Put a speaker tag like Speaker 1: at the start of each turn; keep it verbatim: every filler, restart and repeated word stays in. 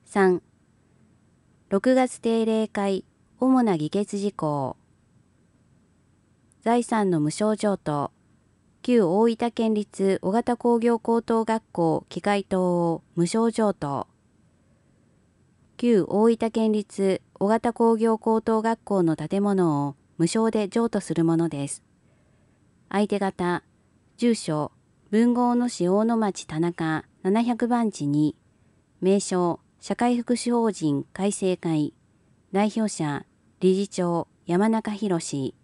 Speaker 1: さん、ろくがつ定例会主な議決事項。財産の無償譲渡。旧大分県立小型工業高等学校機械棟を無償譲渡。旧大分県立小型工業高等学校の建物を無償で譲渡するものです。相手方、住所、文豪の市大野町田中ななひゃくばん地に、名称、社会福祉法人改正会、代表者、理事長、山中博。